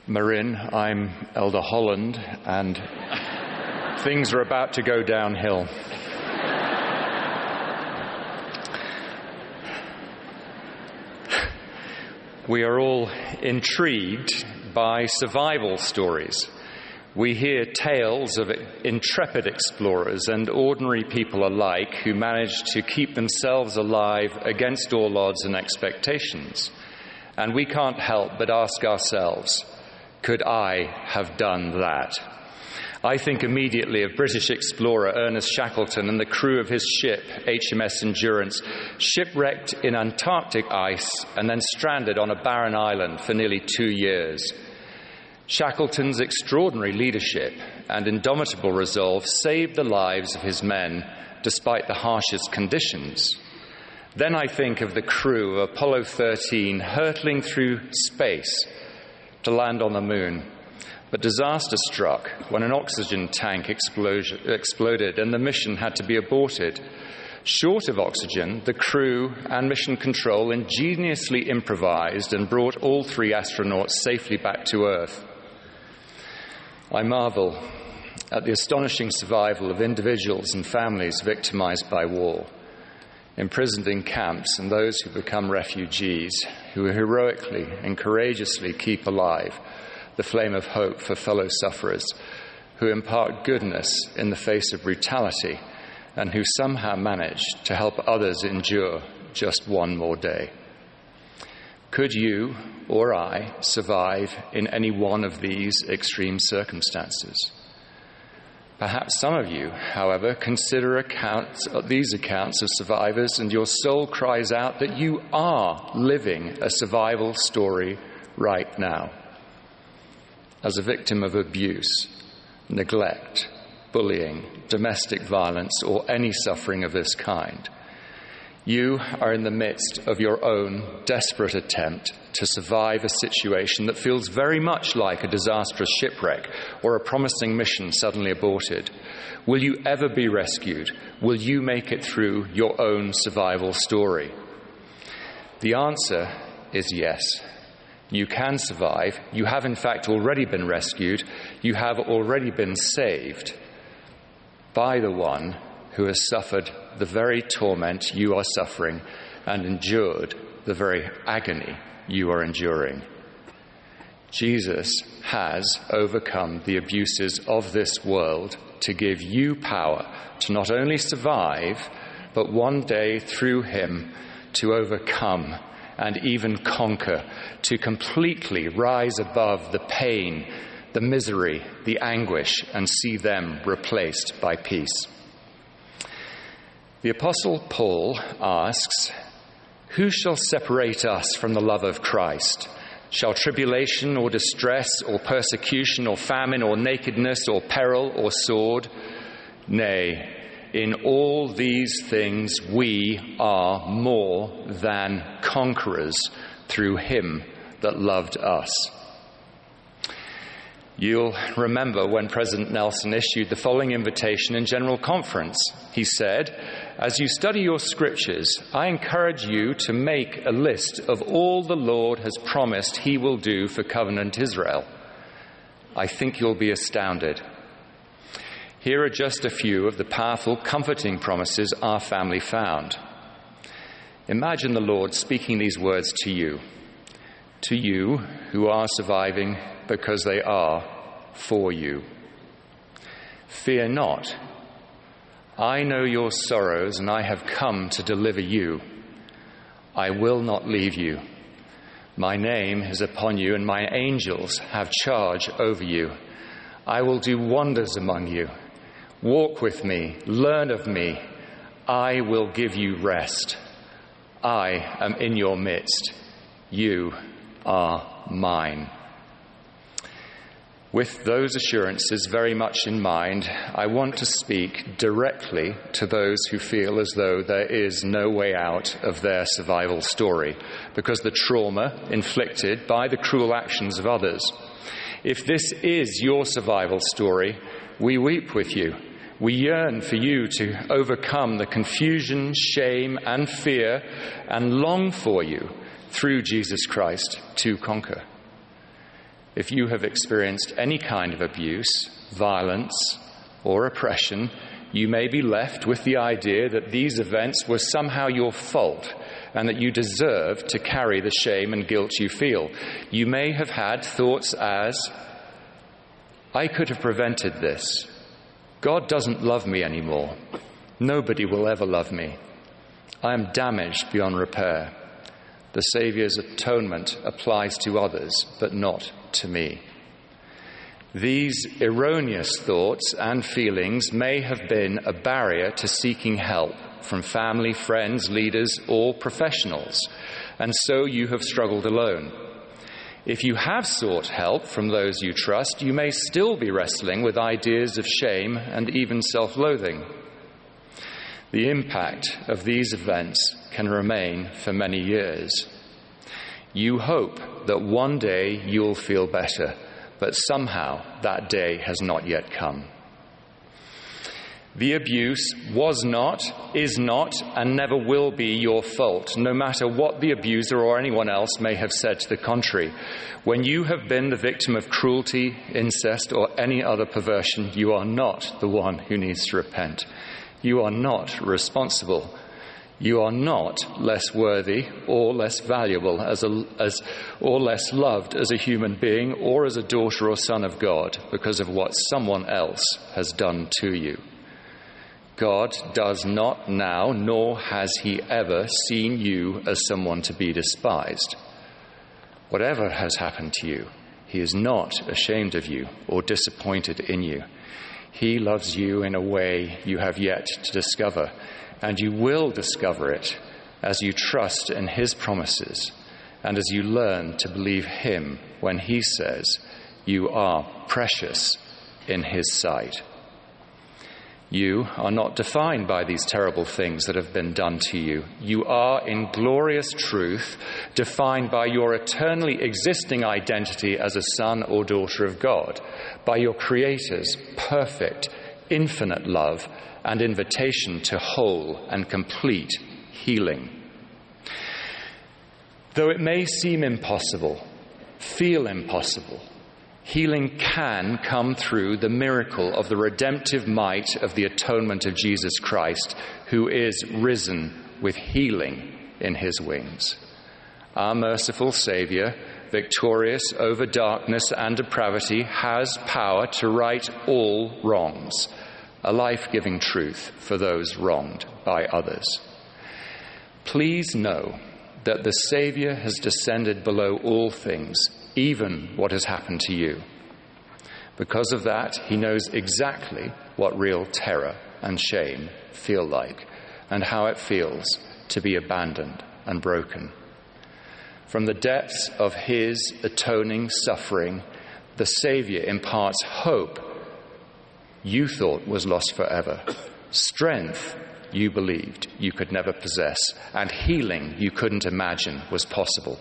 Marin, I'm Elder Holland, and things are about to go downhill. We are all intrigued by survival stories. We hear tales of intrepid explorers and ordinary people alike who managed to keep themselves alive against all odds and expectations. And we can't help but ask ourselves, could I have done that? I think immediately of British explorer Ernest Shackleton and the crew of his ship, HMS Endurance, shipwrecked in Antarctic ice and then stranded on a barren island for nearly 2 years. Shackleton's extraordinary leadership and indomitable resolve saved the lives of his men despite the harshest conditions. Then I think of the crew of Apollo 13 hurtling through space to land on the moon. But disaster struck when an oxygen tank exploded and the mission had to be aborted. Short of oxygen, the crew and mission control ingeniously improvised and brought all 3 astronauts safely back to Earth. I marvel at the astonishing survival of individuals and families victimized by war, imprisoned in camps, and those who become refugees, who heroically and courageously keep alive the flame of hope for fellow sufferers, who impart goodness in the face of brutality, and who somehow manage to help others endure just one more day. Could you or I survive in any one of these extreme circumstances? Perhaps some of you, however, consider these accounts of survivors, and your soul cries out that you are living a survival story right now. As a victim of abuse, neglect, bullying, domestic violence, or any suffering of this kind, you are in the midst of your own desperate attempt to survive a situation that feels very much like a disastrous shipwreck or a promising mission suddenly aborted. Will you ever be rescued? Will you make it through your own survival story? The answer is yes. You can survive. You have, in fact, already been rescued. You have already been saved by the one who has suffered the very torment you are suffering and endured the very agony you are enduring. Jesus has overcome the abuses of this world to give you power to not only survive, but one day through him to overcome and even conquer, to completely rise above the pain, the misery, the anguish, and see them replaced by peace. The Apostle Paul asks, "Who shall separate us from the love of Christ? Shall tribulation or distress or persecution or famine or nakedness or peril or sword? Nay, in all these things we are more than conquerors through him that loved us." You'll remember when President Nelson issued the following invitation in General Conference. He said, "As you study your scriptures, I encourage you to make a list of all the Lord has promised he will do for covenant Israel. I think you'll be astounded. Here are just a few of the powerful, comforting promises our family found." Imagine the Lord speaking these words to you who are surviving because they are for you. "Fear not. I know your sorrows, and I have come to deliver you. I will not leave you. My name is upon you, and my angels have charge over you. I will do wonders among you. Walk with me, learn of me. I will give you rest. I am in your midst. You are mine." With those assurances very much in mind, I want to speak directly to those who feel as though there is no way out of their survival story because the trauma inflicted by the cruel actions of others. If this is your survival story, we weep with you. We yearn for you to overcome the confusion, shame, and fear, and long for you, through Jesus Christ, to conquer. If you have experienced any kind of abuse, violence, or oppression, you may be left with the idea that these events were somehow your fault and that you deserve to carry the shame and guilt you feel. You may have had thoughts as, I could have prevented this. God doesn't love me anymore. Nobody will ever love me. I am damaged beyond repair. The Saviour's atonement applies to others, but not to me. These erroneous thoughts and feelings may have been a barrier to seeking help from family, friends, leaders, or professionals, and so you have struggled alone. If you have sought help from those you trust, you may still be wrestling with ideas of shame and even self-loathing. The impact of these events can remain for many years. You hope that one day you'll feel better, but somehow that day has not yet come. The abuse was not, is not, and never will be your fault, no matter what the abuser or anyone else may have said to the contrary. When you have been the victim of cruelty, incest, or any other perversion, you are not the one who needs to repent. You are not responsible. You are not less worthy or less valuable or less loved as a human being or as a daughter or son of God because of what someone else has done to you. God does not now, nor has he ever seen you as someone to be despised. Whatever has happened to you, he is not ashamed of you or disappointed in you. He loves you in a way you have yet to discover, and you will discover it as you trust in his promises and as you learn to believe him when he says you are precious in his sight. You are not defined by these terrible things that have been done to you. You are, in glorious truth, defined by your eternally existing identity as a son or daughter of God, by your Creator's perfect, infinite love and invitation to whole and complete healing. Though it may seem impossible, feel impossible, healing can come through the miracle of the redemptive might of the atonement of Jesus Christ, who is risen with healing in his wings. Our merciful Saviour, victorious over darkness and depravity, has power to right all wrongs, a life-giving truth for those wronged by others. Please know that the Saviour has descended below all things, even what has happened to you. Because of that, he knows exactly what real terror and shame feel like and how it feels to be abandoned and broken. From the depths of his atoning suffering, the Saviour imparts hope you thought was lost forever, strength you believed you could never possess, and healing you couldn't imagine was possible.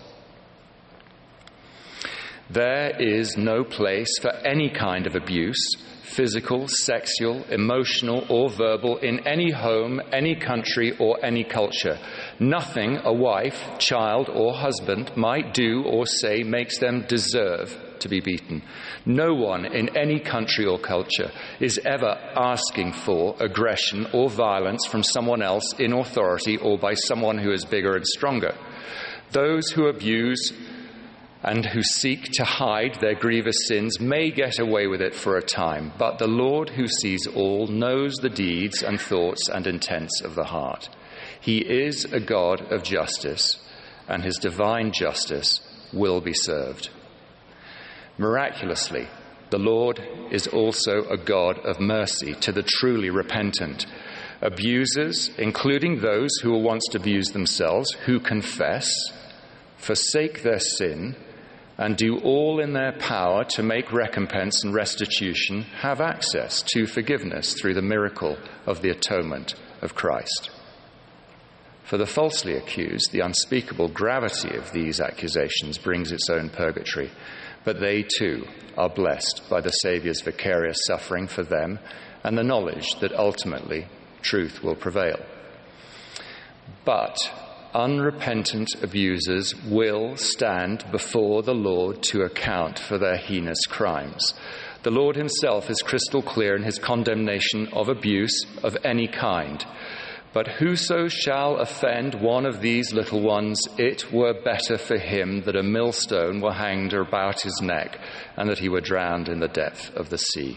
There is no place for any kind of abuse, physical, sexual, emotional, or verbal, in any home, any country, or any culture. Nothing a wife, child, or husband might do or say makes them deserve to be beaten. No one in any country or culture is ever asking for aggression or violence from someone else in authority or by someone who is bigger and stronger. Those who abuse and who seek to hide their grievous sins may get away with it for a time, but the Lord who sees all knows the deeds and thoughts and intents of the heart. He is a God of justice, and his divine justice will be served. Miraculously, the Lord is also a God of mercy to the truly repentant. Abusers, including those who were once abused themselves, who confess, forsake their sin, and do all in their power to make recompense and restitution, have access to forgiveness through the miracle of the atonement of Christ. For the falsely accused, the unspeakable gravity of these accusations brings its own purgatory, but they too are blessed by the Saviour's vicarious suffering for them and the knowledge that ultimately truth will prevail. But unrepentant abusers will stand before the Lord to account for their heinous crimes. The Lord himself is crystal clear in his condemnation of abuse of any kind. But whoso shall offend one of these little ones, it were better for him that a millstone were hanged about his neck, and that he were drowned in the depth of the sea.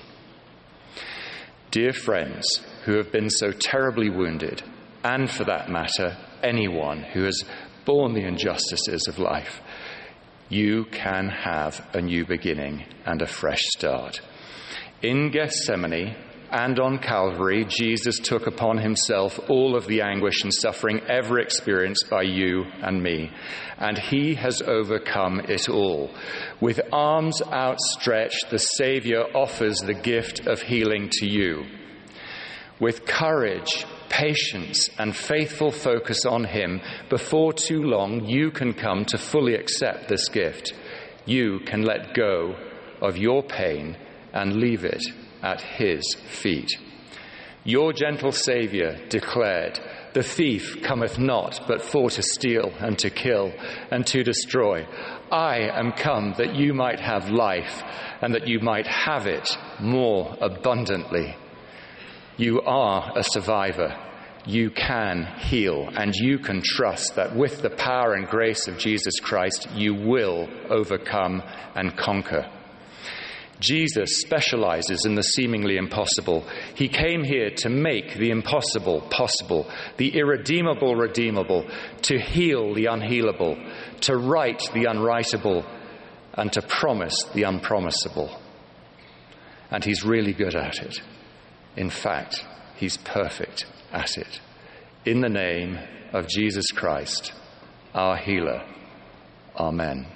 Dear friends who have been so terribly wounded, and for that matter, anyone who has borne the injustices of life, you can have a new beginning and a fresh start. In Gethsemane and on Calvary, Jesus took upon himself all of the anguish and suffering ever experienced by you and me, and he has overcome it all. With arms outstretched, the Saviour offers the gift of healing to you. With courage, patience, and faithful focus on him, before too long you can come to fully accept this gift. You can let go of your pain and leave it at his feet. Your gentle Saviour declared, "The thief cometh not but for to steal and to kill and to destroy. I am come that you might have life, and that you might have it more abundantly." You are a survivor. You can heal, and you can trust that with the power and grace of Jesus Christ, you will overcome and conquer. Jesus specializes in the seemingly impossible. He came here to make the impossible possible, the irredeemable redeemable, to heal the unhealable, to right the unwritable, and to promise the unpromisable. And he's really good at it. In fact, he's perfect at it. In the name of Jesus Christ, our healer. Amen.